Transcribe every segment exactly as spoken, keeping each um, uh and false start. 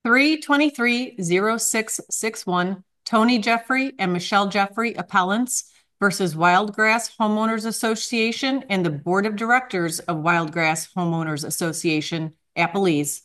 three twenty-three oh six sixty-one, Tony Jeffrey and Michelle Jeffrey appellants versus Wildgrass Homeowners Association and the Board of Directors of Wildgrass Homeowners Association, appellees.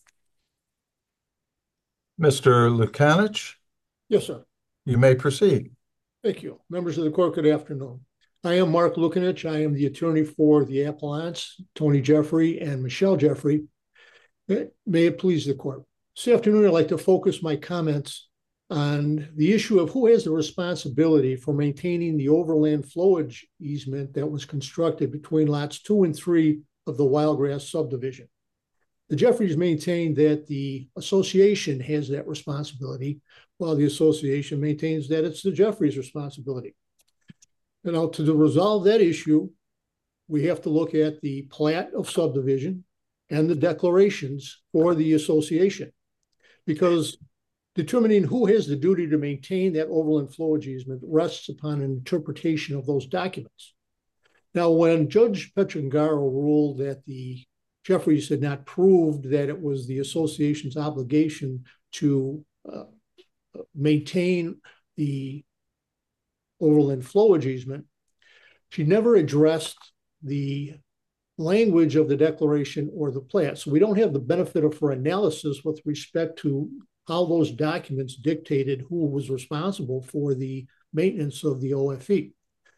Mister Lukanich, Yes, sir. you may proceed. Thank you. Members of the court, good afternoon. I am Mark Lukanich. I am the attorney for the appellants, Tony Jeffrey and Michelle Jeffrey. May it please the court. This afternoon, I'd like to focus my comments on the issue of who has the responsibility for maintaining the overland flowage easement that was constructed between lots two and three of the Wildgrass subdivision. The Jeffreys maintain that the association has that responsibility, while the association maintains that it's the Jeffreys' responsibility. And now to resolve that issue, we have to look at the plat of subdivision and the declarations for the association, because determining who has the duty to maintain that overland flowage easement rests upon an interpretation of those documents. Now, when Judge Petrangaro ruled that the Jeffreys had not proved that it was the association's obligation to uh, maintain the overland flowage easement, she never addressed the language of the declaration or the plat. So we don't have the benefit of her analysis with respect to how those documents dictated who was responsible for the maintenance of the O F E.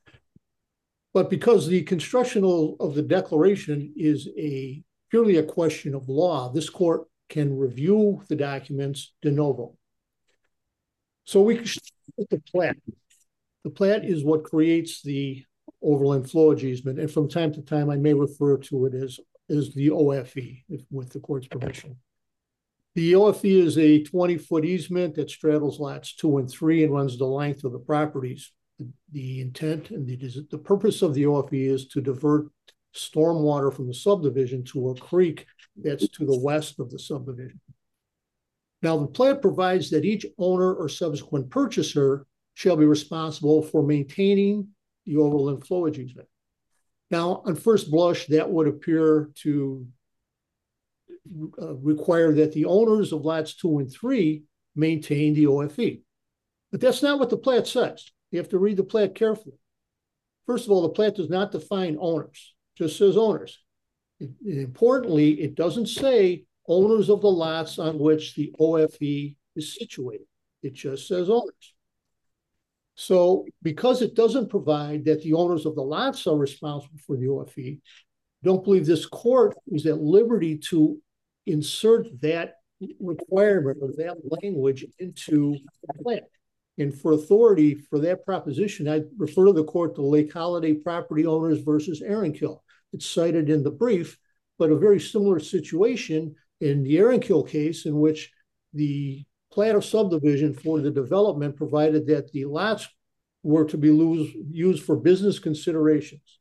But because the construction of the declaration is a purely a question of law, this court can review the documents de novo. So we can start with the plat. The plat is what creates the overland flowage easement, and from time to time I may refer to it as, as the O F E, if, with the court's permission. The O F E is a twenty-foot easement that straddles lots two and three and runs the length of the properties. The, the intent and the, the purpose of the O F E is to divert stormwater from the subdivision to a creek that's to the west of the subdivision. Now, the plat provides that each owner or subsequent purchaser shall be responsible for maintaining the overland flowage easement. Now, on first blush, that would appear to uh, require that the owners of lots two and three maintain the O F E. But that's not what the plat says. You have to read the plat carefully. First of all, the plat does not define owners, it just says owners. It, importantly, it doesn't say owners of the lots on which the O F E is situated. It just says owners. So because it doesn't provide that the owners of the lots are responsible for the O F E, don't believe this court is at liberty to insert that requirement or that language into the plan. And for authority for that proposition, I refer to the court to Lake Holiday Property Owners versus Ehrenkill. It's cited in the brief, but a very similar situation in the Ehrenkill case, in which the plat of subdivision for the development provided that the lots were to be lose, used for business considerations.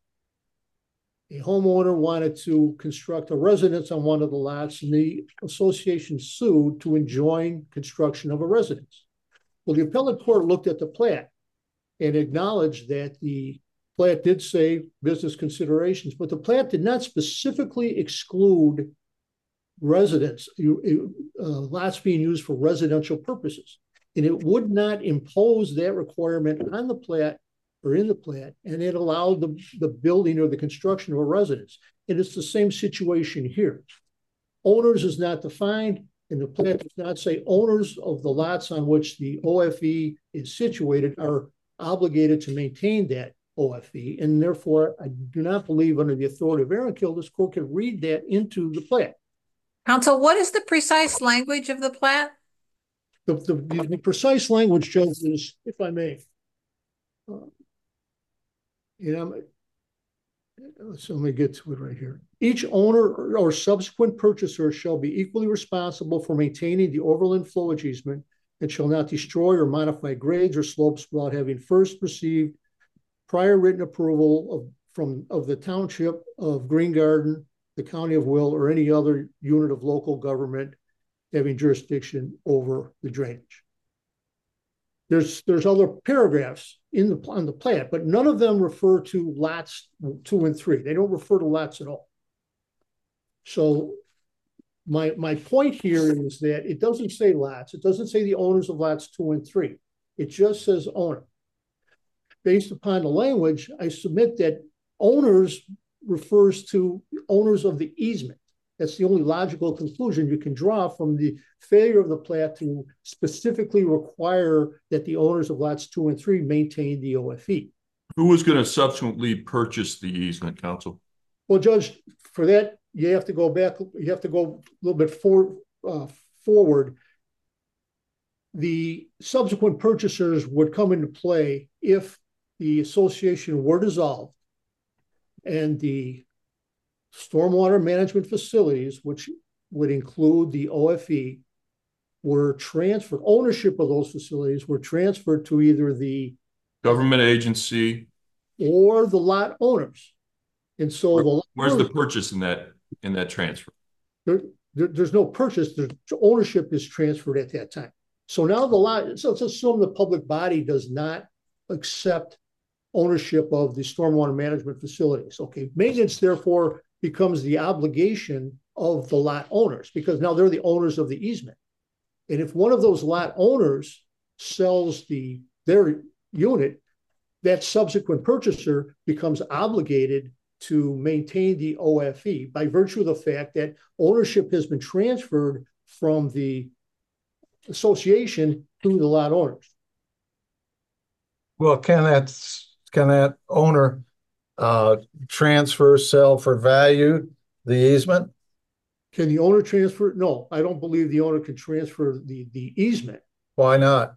A homeowner wanted to construct a residence on one of the lots, and the association sued to enjoin construction of a residence. Well, the appellate court looked at the plat and acknowledged that the plat did say business considerations, but the plat did not specifically exclude residents, uh, lots being used for residential purposes. And it would not impose that requirement on the plat or in the plat, and it allowed the, the building or the construction of a residence. And it's the same situation here. Owners is not defined, and the plat does not say owners of the lots on which the O F E is situated are obligated to maintain that O F E. And therefore, I do not believe under the authority of Ehrenkill, this court can read that into the plat. Counsel, what is the precise language of the plat? The, the, the precise language, Judge, is, if I may, uh, you know, let's let me get to it right here. Each owner or, or subsequent purchaser shall be equally responsible for maintaining the overland flowage easement and shall not destroy or modify grades or slopes without having first received prior written approval of, from, of the township of Green Garden, the county of Will, or any other unit of local government having jurisdiction over the drainage. There's, there's other paragraphs in the, on the plat, but none of them refer to lots two and three. They don't refer to lots at all. So my, my point here is that it doesn't say lots. It doesn't say the owners of lots two and three. It just says owner. Based upon the language, I submit that owners refers to owners of the easement. That's the only logical conclusion you can draw from the failure of the plat to specifically require that the owners of lots two and three maintain the O F E. Who was going to subsequently purchase the easement, counsel? Well, Judge, for that, you have to go back, you have to go a little bit for, uh, forward. The subsequent purchasers would come into play if the association were dissolved and the stormwater management facilities, which would include the O F E, were transferred, ownership of those facilities were transferred to either the Government agency. or the lot owners. And so Where, the lot where's owners, the purchase in that in that transfer? there, there, there's no purchase, there's ownership is transferred at that time. So now the lot, so let's assume the public body does not accept ownership of the stormwater management facilities. Okay, maintenance therefore becomes the obligation of the lot owners because now they're the owners of the easement. And if one of those lot owners sells the their unit, that subsequent purchaser becomes obligated to maintain the O F E by virtue of the fact that ownership has been transferred from the association to the lot owners. Well, can that, can that owner uh, transfer, sell for value the easement? Can the owner transfer? No, I don't believe the owner can transfer the, the easement. Why not?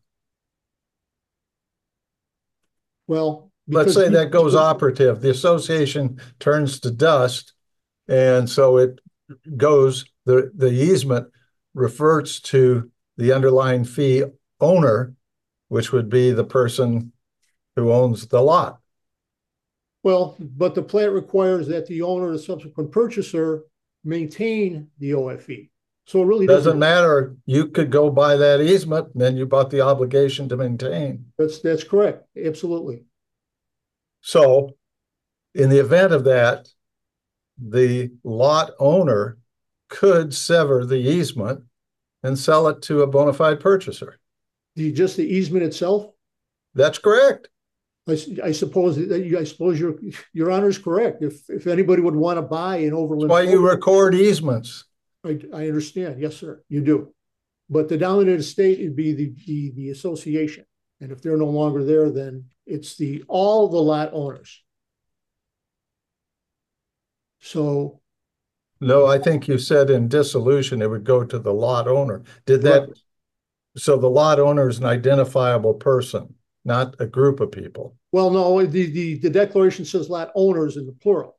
Well, Let's because say he- that goes operative. The association turns to dust, and so it goes, the, the easement reverts to the underlying fee owner, which would be the person who owns the lot. Well, but the plat requires that the owner or the subsequent purchaser maintain the O F E. So it really doesn't, Doesn't matter. You could go buy that easement, and then you bought the obligation to maintain. that's that's correct. Absolutely. So in the event of that, the lot owner could sever the easement and sell it to a bona fide purchaser. The just the easement itself. That's correct. I, I suppose that you, I suppose your your honor is correct. If if anybody would want to buy an overland, That's why you record easements. I, I understand. Yes, sir, you do. But the dominant estate would be the, the the association, and if they're no longer there, then it's the all the lot owners. So No, I think you said in dissolution it would go to the lot owner. Did that? Correct. So the lot owner is an identifiable person, not a group of people. well, no, the the the declaration says lot owners in the plural.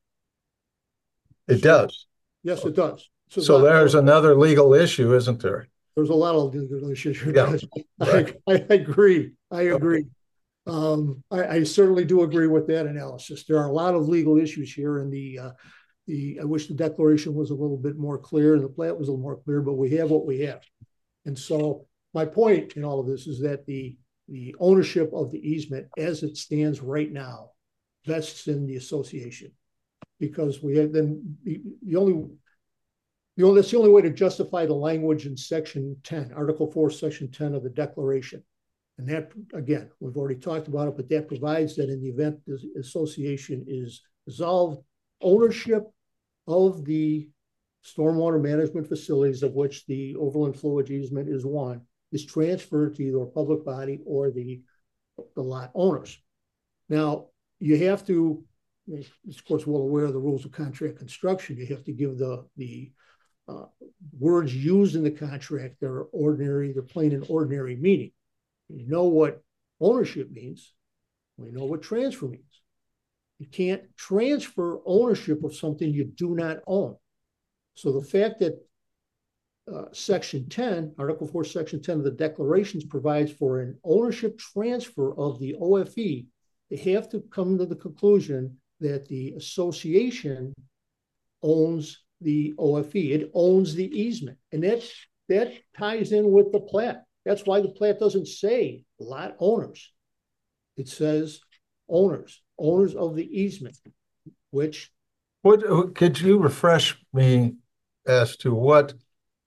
It does. Yes, it does. So, So lot there's owners. another legal issue, isn't there? There's a lot of legal issues here. Yeah. I, I agree. I agree. Um, I, I certainly do agree with that analysis. There are a lot of legal issues here, and the uh, the I wish the declaration was a little bit more clear and the plat was a little more clear, but we have what we have. And so my point in all of this is that the the ownership of the easement as it stands right now vests in the association, because we have then the, the only the only that's the only way to justify the language in section ten, article four, section ten of the declaration. And that, again, we've already talked about it, but that provides that in the event the association is dissolved, ownership of the stormwater management facilities, of which the overland flowage easement is one, is transferred to either a public body or the, the lot owners. Now, you have to, of course, well aware of the rules of contract construction, you have to give the, the uh, words used in the contract that are ordinary, they're plain and ordinary meaning. You know what ownership means. We know what transfer means. You can't transfer ownership of something you do not own. So the fact that uh, section ten, article four, section ten of the declarations provides for an ownership transfer of the O F E, they have to come to the conclusion that the association owns the O F E. It owns the easement. And that, that ties in with the plat. That's why the plat doesn't say lot owners. It says owners, owners of the easement, which. What could you refresh me as to what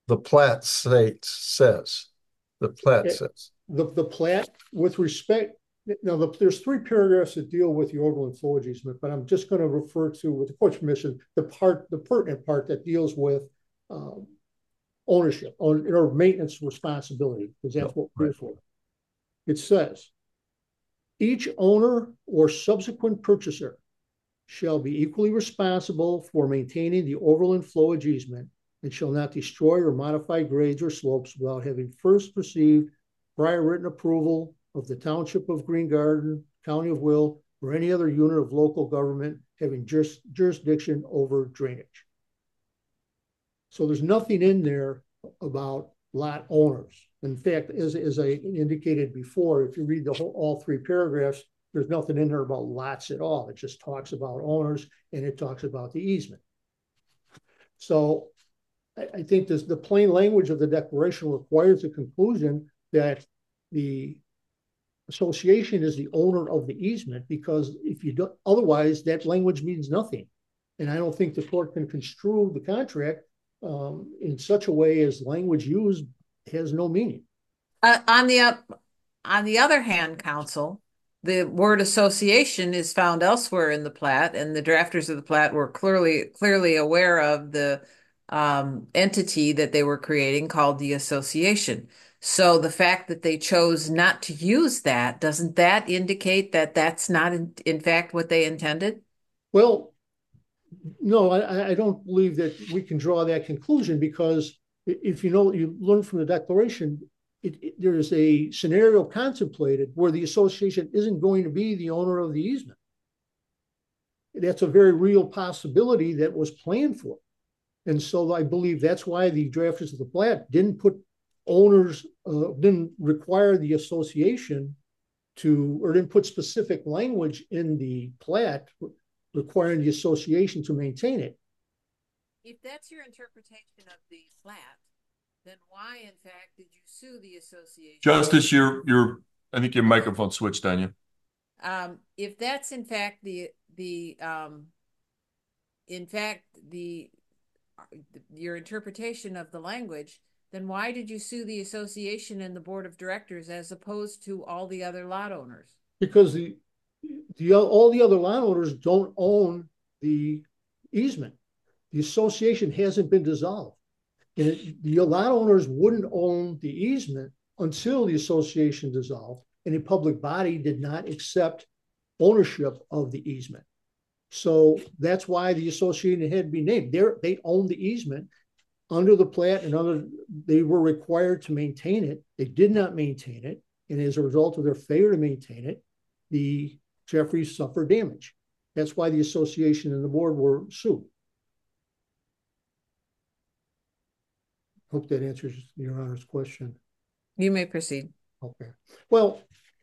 the plat states, says. The plat Okay. says. The, the plat, with respect, now the, there's three paragraphs that deal with the overland flowage easement, but I'm just going to refer to, with the court's permission, the part, the pertinent part that deals with um, ownership or, or maintenance responsibility, because that's what we're here for. It says, each owner or subsequent purchaser shall be equally responsible for maintaining the overland flowage easement and shall not destroy or modify grades or slopes without having first received prior written approval of the Township of Green Garden, County of Will, or any other unit of local government having juris, jurisdiction over drainage. So there's nothing in there about lot owners. In fact, as, as I indicated before, if you read the whole, all three paragraphs, there's nothing in there about lots at all. It just talks about owners and it talks about the easement. So I, I think this, the plain language of the declaration requires a conclusion that the association is the owner of the easement, because if you don't, otherwise that language means nothing. And I don't think the court can construe the contract um, in such a way as language used has no meaning. Uh, on the uh, on the other hand, counsel, the word association is found elsewhere in the plat, and the drafters of the plat were clearly clearly aware of the um, entity that they were creating called the association. So the fact that they chose not to use that, doesn't that indicate that that's not in, in fact what they intended? Well, no, I, I don't believe that we can draw that conclusion, because if you know, you learn from the declaration, it, it, there is a scenario contemplated where the association isn't going to be the owner of the easement. That's a very real possibility that was planned for. And so I believe that's why the drafters of the plat didn't put owners, uh, didn't require the association to, or didn't put specific language in the plat requiring the association to maintain it. If that's your interpretation of the plat, then why, in fact, did you sue the association? Justice, your your I think your microphone switched on you. Um, if that's in fact the the um, in fact the your interpretation of the language, then why did you sue the association and the board of directors as opposed to all the other lot owners? Because the the all the other lot owners don't own the easement. The association hasn't been dissolved. And it, the lot owners wouldn't own the easement until the association dissolved, and a public body did not accept ownership of the easement. So that's why the association had to be named. They're, they own the easement under the plat, and under, they were required to maintain it. They did not maintain it, and as a result of their failure to maintain it, the Jeffreys suffered damage. That's why the association and the board were sued. Hope that answers your Honor's question. You may proceed. Okay. Well,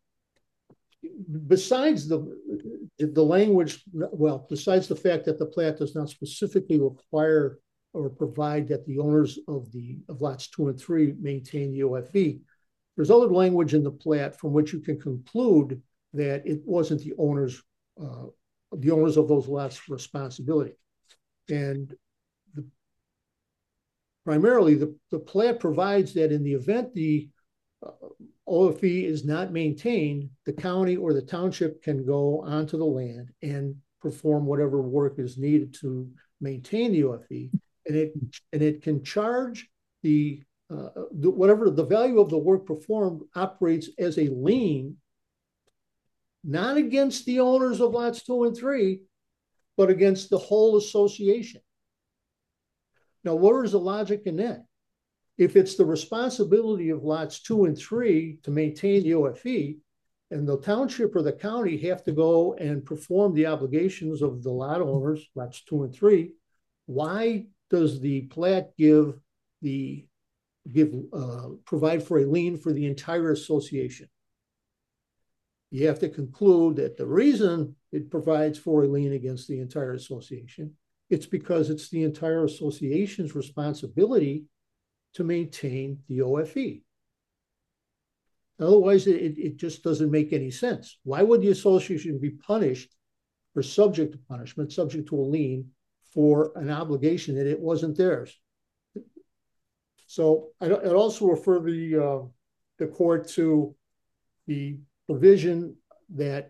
besides the the language, well, besides the fact that the plat does not specifically require or provide that the owners of the of lots two and three maintain the O F E, there's other language in the plat from which you can conclude that it wasn't the owners uh, the owners of those lots' responsibility. And the, primarily, the, the plat provides that in the event the uh, O F E is not maintained, the county or the township can go onto the land and perform whatever work is needed to maintain the O F E, and it and it can charge the, uh, the whatever the value of the work performed operates as a lien, not against the owners of lots two and three, but against the whole association. Now, where is the logic in that? If it's the responsibility of lots two and three to maintain the O F E, and the township or the county have to go and perform the obligations of the lot owners, lots two and three, why does the plat give the give uh, provide for a lien for the entire association? You have to conclude that the reason it provides for a lien against the entire association, it's because it's the entire association's responsibility to maintain the O F E. Otherwise, it, it just doesn't make any sense. Why would the association be punished or subject to punishment, subject to a lien for an obligation that it wasn't theirs? So I'd, I'd also refer the, uh, the court to the provision that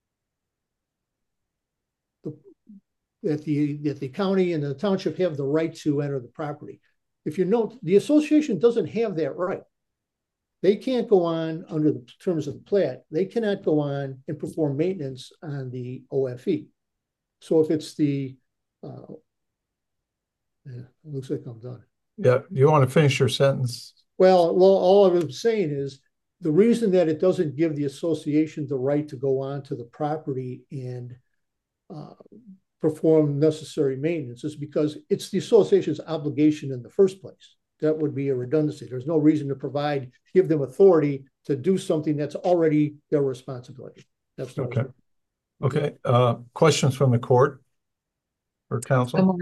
the, that the, that the county and the township have the right to enter the property. If you note, the association doesn't have that right. They can't go on under the terms of the plat. They cannot go on and perform maintenance on the O F E. So if it's the, uh, yeah, it looks like I'm done. Yeah, you want to finish your sentence? Well, well, all I was saying is the reason that it doesn't give the association the right to go on to the property and uh, perform necessary maintenance is because it's the association's obligation in the first place. That would be a redundancy. There's no reason to provide, give them authority to do something that's already their responsibility. That's okay. Okay. Uh, questions from the court or counsel?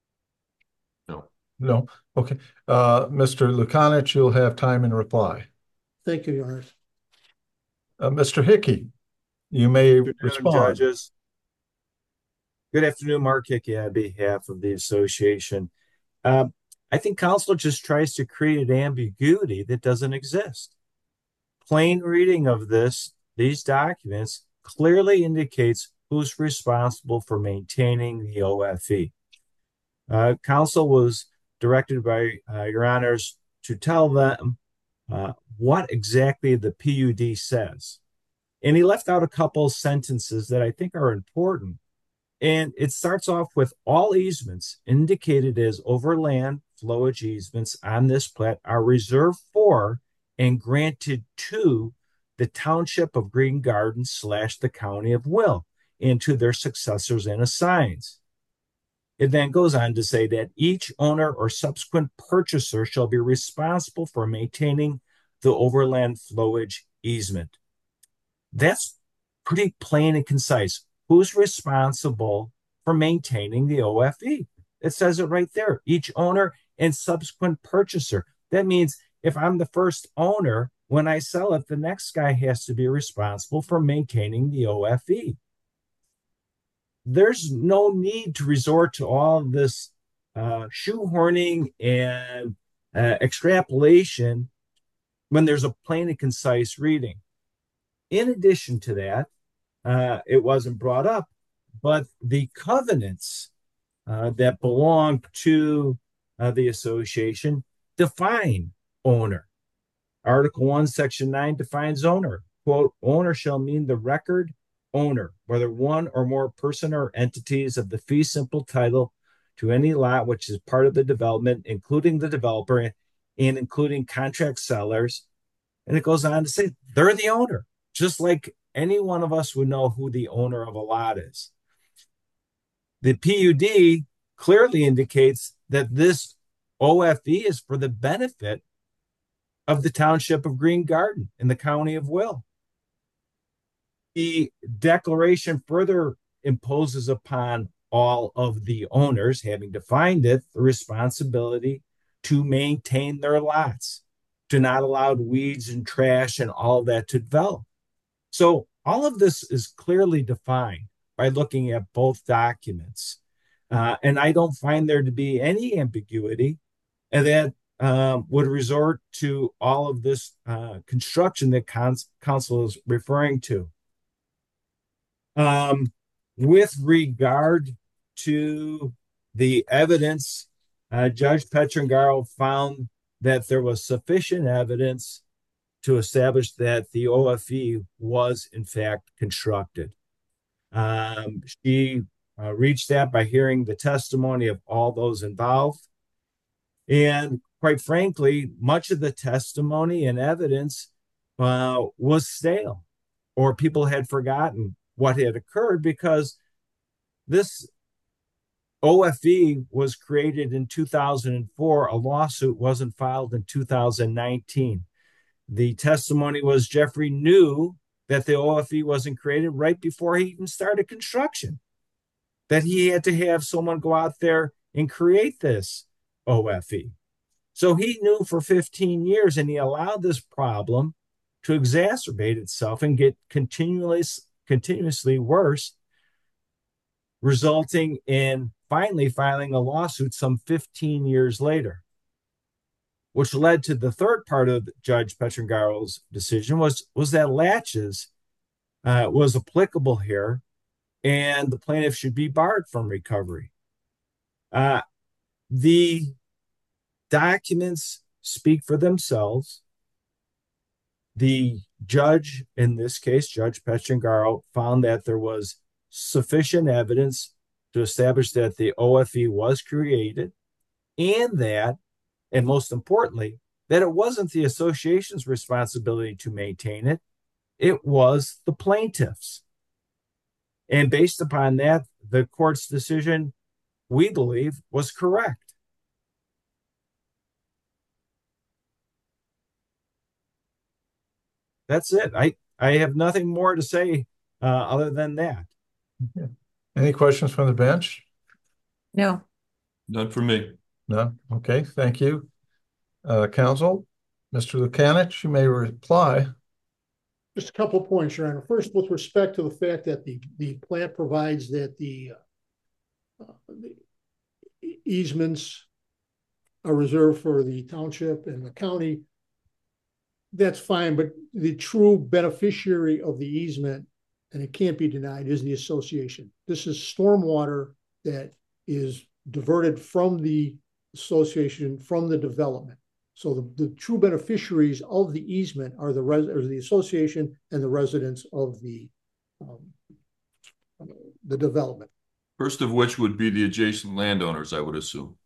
No. No. Okay. Uh, Mister Lukanich, you'll have time in reply. Thank you, Your Honor. Uh, Mister Hickey, you may Good afternoon, respond. judges. Good afternoon, Mark Hickey on behalf of the association. Uh, I think counsel just tries to create an ambiguity that doesn't exist. Plain reading of this, these documents clearly indicates who's responsible for maintaining the O F E. Uh, counsel was directed by uh, Your Honors to tell them uh, what exactly the P U D says. And he left out a couple sentences that I think are important. And it starts off with all easements indicated as overland flowage easements on this plat are reserved for and granted to the Township of Green Gardens slash the County of Will and to their successors and assigns. It then goes on to say that each owner or subsequent purchaser shall be responsible for maintaining the overland flowage easement. That's pretty plain and concise. Who's responsible for maintaining the O F E? It says it right there. Each owner and subsequent purchaser. That means if I'm the first owner, when I sell it, the next guy has to be responsible for maintaining the O F E. There's no need to resort to all of this uh, shoehorning and uh, extrapolation when there's a plain and concise reading. In addition to that, uh, it wasn't brought up, but the covenants uh, that belong to uh, the association define owner. Article one, Section nine defines owner. Quote, owner shall mean the record owner, whether one or more person or entities of the fee simple title to any lot which is part of the development, including the developer and including contract sellers. And it goes on to say they're the owner, just like any one of us would know who the owner of a lot is. The P U D clearly indicates that this O F E is for the benefit of the Township of Green Garden in the County of Will. The declaration further imposes upon all of the owners, having defined it, the responsibility to maintain their lots, to not allow weeds and trash and all of that to develop. So all of this is clearly defined by looking at both documents. Uh, and I don't find there to be any ambiguity, and that um, would resort to all of this uh, construction that cons- counsel is referring to. Um, with regard to the evidence, uh, Judge Petrangaro found that there was sufficient evidence to establish that the O F E was in fact constructed. Um, she uh, reached that by hearing the testimony of all those involved. And quite frankly, much of the testimony and evidence uh, was stale, or people had forgotten what had occurred because this O F E was created in two thousand four. A lawsuit wasn't filed in two thousand nineteen. The testimony was Jeffrey knew that the O F E wasn't created right before he even started construction, that he had to have someone go out there and create this O F E. So he knew for fifteen years, and he allowed this problem to exacerbate itself and get continually, continuously worse, resulting in finally filing a lawsuit some fifteen years later. which led to the third part of Judge Petrangaro's decision was, was that laches uh, was applicable here and the plaintiff should be barred from recovery. Uh, the documents speak for themselves. The judge, in this case, Judge Petrangaro, found that there was sufficient evidence to establish that the O F E was created and that, and most importantly, that it wasn't the association's responsibility to maintain it. It was the plaintiff's. And based upon that, the court's decision, we believe, was correct. That's it. I, I have nothing more to say uh, other than that. Yeah. Any questions from the bench? No. None for me. No? Okay, thank you. Uh, counsel, Mister Lukanich, you may reply. Just a couple of points, Your Honor. First, with respect to the fact that the, the plat provides that the, uh, the easements are reserved for the township and the county, that's fine, but the true beneficiary of the easement, and it can't be denied, is the association. This is stormwater that is diverted from the association, from the development. So the, the true beneficiaries of the easement are the res or the association and the residents of the um, the development. First of which would be the adjacent landowners, I would assume.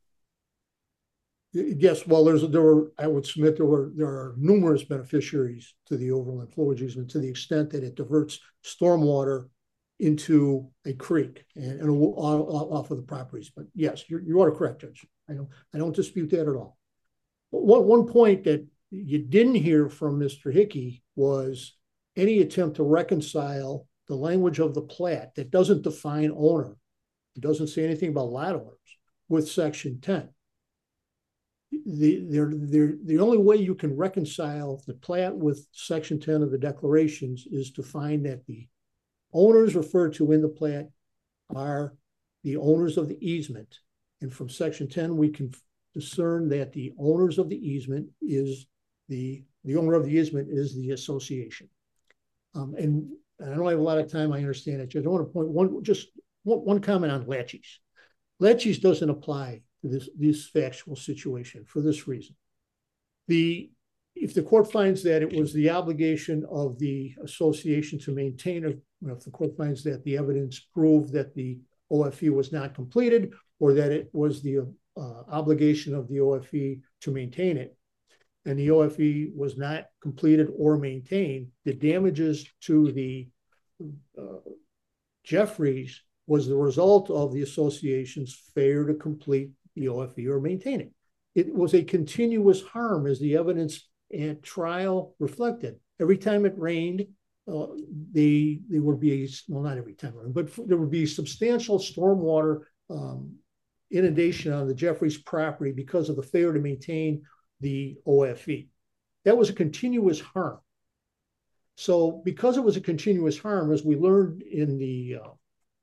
Yes, well, there's there were I would submit there were there are numerous beneficiaries to the overland flowage easement to the extent that it diverts stormwater into a creek and, and off of the properties. But yes, you're, you are correct, Judge. I don't I don't dispute that at all. One, one point that you didn't hear from Mister Hickey was any attempt to reconcile the language of the plat that doesn't define owner. It doesn't say anything about lot owners with Section ten. The, they're, they're, the only way you can reconcile the plat with Section ten of the declarations is to find that the owners referred to in the plat are the owners of the easement. And from Section ten, we can discern that the owners of the easement is the, the owner of the easement is the association. Um, and I don't have a lot of time, I understand it. I don't want to point one, just one, one comment on laches. Laches doesn't apply to this, this factual situation for this reason. The, if the court finds that it was the obligation of the association to maintain, or if the court finds that the evidence proved that the O F E was not completed, or that it was the uh, obligation of the O F E to maintain it, and the O F E was not completed or maintained, the damages to the uh, Jeffries was the result of the association's failure to complete the O F E or maintain it. It was a continuous harm, as the evidence at trial reflected. Every time it rained, uh, they, there would be, a, well, not every time it rained, but there would be substantial stormwater um, inundation on the Jeffries property because of the failure to maintain the O F E. That was a continuous harm. So because it was a continuous harm, as we learned in the uh,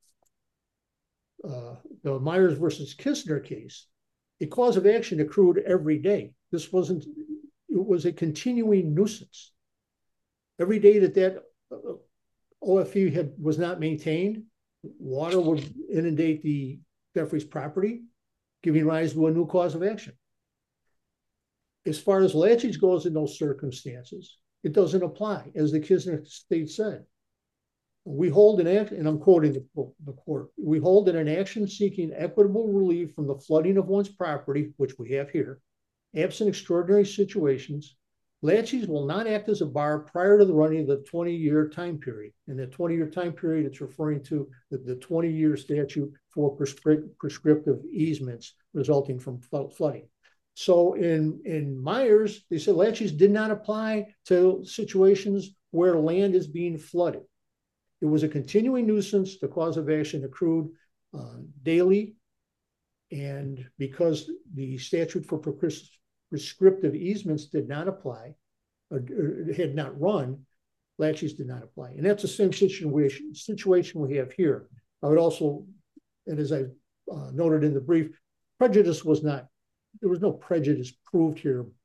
Uh, the Myers versus Kistner case, a cause of action accrued every day. This wasn't, it was a continuing nuisance. Every day that that uh, O F E had, was not maintained, water would inundate the Jeffries property, giving rise to a new cause of action. As far as laches goes in those circumstances, it doesn't apply, as the Kistner state said. We hold an act, and I'm quoting the, the court, we hold in an action seeking equitable relief from the flooding of one's property, which we have here, absent extraordinary situations, laches will not act as a bar prior to the running of the twenty-year time period. And the twenty-year time period, it's referring to the, the twenty-year statute for prescri prescriptive easements resulting from flooding. So in, in Myers, they said laches did not apply to situations where land is being flooded. It was a continuing nuisance. The cause of action accrued uh, daily. And because the statute for pres prescriptive easements did not apply, or, or had not run, laches did not apply. And that's the same situation, situation we have here. I would also, and as I uh, noted in the brief, prejudice was not, there was no prejudice proved here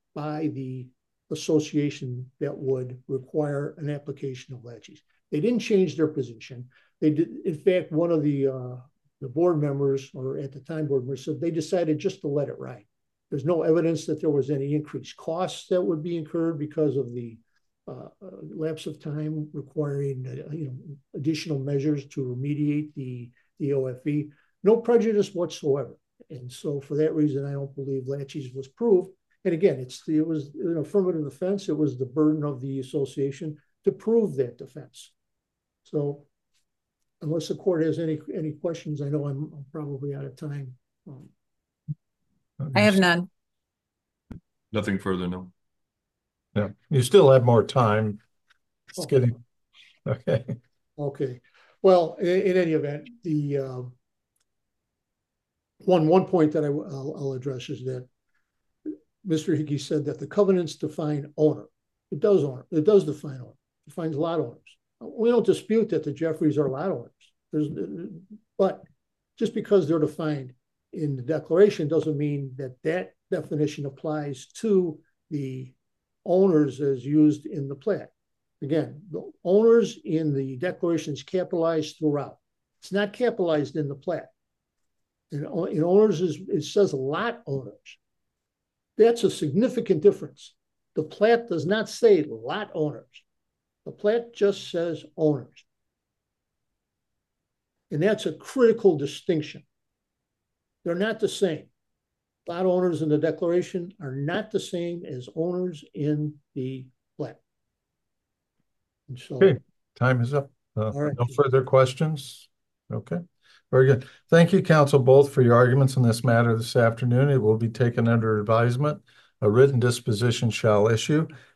by the association that would require an application of laches. They didn't change their position. They did, in fact, one of the uh, the board members, or at the time board members, said they decided just to let it ride. There's no evidence that there was any increased costs that would be incurred because of the uh, uh, lapse of time requiring uh, you know additional measures to remediate the the O F E. No prejudice whatsoever. And so for that reason, I don't believe laches was proved. And again, it's the, it was an affirmative defense. It was the burden of the association to prove that defense. So unless the court has any any questions, I know I'm, I'm probably out of time. Um, I have none. Nothing further, no. Yeah, you still have more time. It's Oh. getting, okay. Okay. Well, in, in any event, the uh, one one point that I, will I'll address is that Mister Hickey said that the covenants define owner. It does owner. It does define owner. It defines lot owners. We don't dispute that the Jeffreys are lot owners. There's, but just because they're defined in the declaration doesn't mean that that definition applies to the owners as used in the plat. Again, the owners in the declaration is capitalized throughout. It's not capitalized in the plat. In, in owners, is, it says lot owners. That's a significant difference. The plat does not say lot owners. The plat just says owners. And that's a critical distinction. They're not the same. Lot owners in the declaration are not the same as owners in the plat. And so, Okay, time is up. Uh, All right. No further questions? Okay, very good. Thank you, counsel, both for your arguments in this matter this afternoon. It will be taken under advisement. A written disposition shall issue.